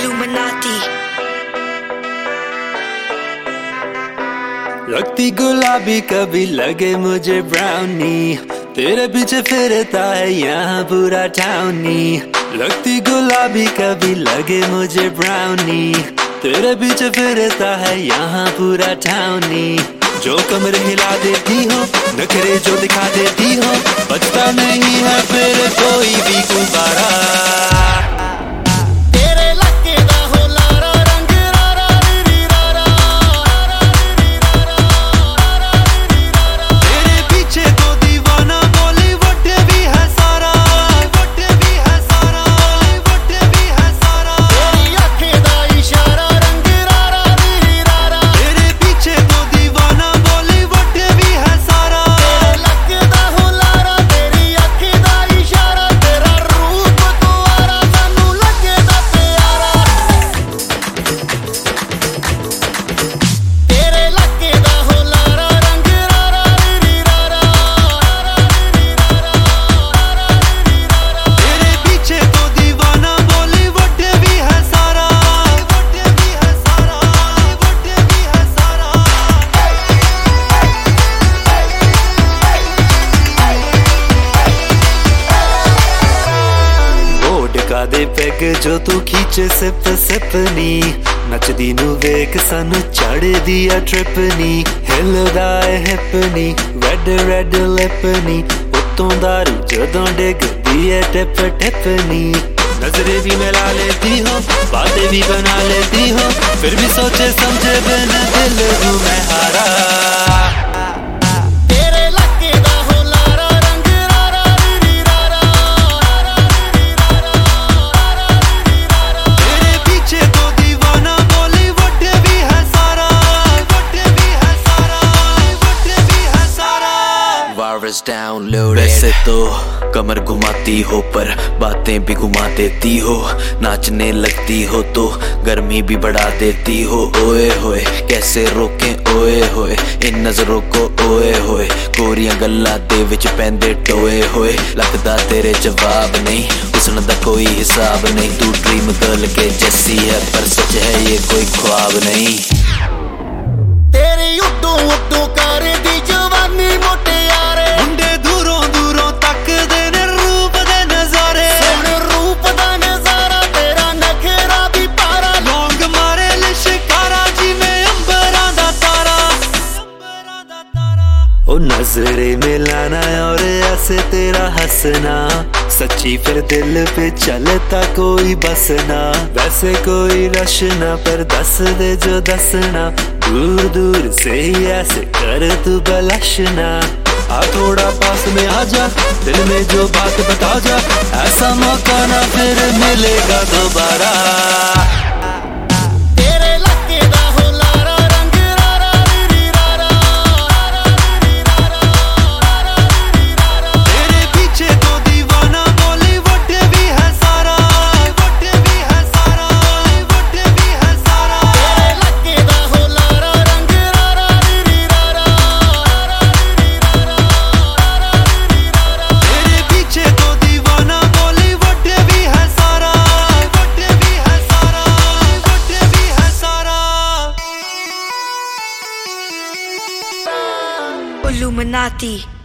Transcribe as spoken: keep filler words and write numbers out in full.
Illuminati। लगती गुलाबी कभी लगे मुझे ब्राउनी, तेरे पीछे फिरता है यहाँ पूरा टाउनी। लगती गुलाबी कभी लगे मुझे ब्राउनी, तेरे पीछे फिरता है यहाँ पूरा टाउनी। जो कमर हिला देती हो, नखरे जो दिखा देती हो, बचता नहीं है फिर कोई भी गुब्बारा। दे पैग जो तू खींचे सिप सिपनी, नचदी नू वेख सानू चढ़ दिया ट्रिपनी। हिलदा है हिपनी, रेड रेड लिपनी, उत्तों दारू जदों डिगदी है टिप टिपनी। नजरें भी मिला लेती हो, बातें भी बना लेती हो, फिर भी सोचे समझे बिन दिल हूँ मैं हारा। वैसे तो कमर घुमाती हो पर बातें भी घुमा देती हो, नाचने लगती हो तो गर्मी भी बढ़ा देती हो। ओए होए कैसे रोकें ओए होए इन नजरों को, ओए होए गोरियां गल्लां दे विच पैंदे टोए होए। लगदा तेरे जवाब नहीं, हुस्न दा कोई हिसाब नहीं, तू ड्रीम गर्ल के जैसी है पर सच है ये कोई ख्वाब नहीं। तेरी उड्डू उड्डू कर दी जवानी मोटे यारे, मुंडे दूरों दूरों तक देने रूप दे नजारे। सोने रूप दा नजारा तेरा नखरा भी पारा, लौंग मारे लिशकारा जिवें अंबरां दा तारा। ओ नजरे मिलाना और ऐसे तेरा हंसना, सच्ची फिर दिल पे चलता कोई बसना। वैसे कोई रशना पर दस दे जो दसना, दूर दूर से ही ऐसे कर तू बलशना। आ थोड़ा पास में आ जा, दिल में जो बात बता जा, ऐसा मौका ना फिर मिलेगा दोबारा। Illuminati।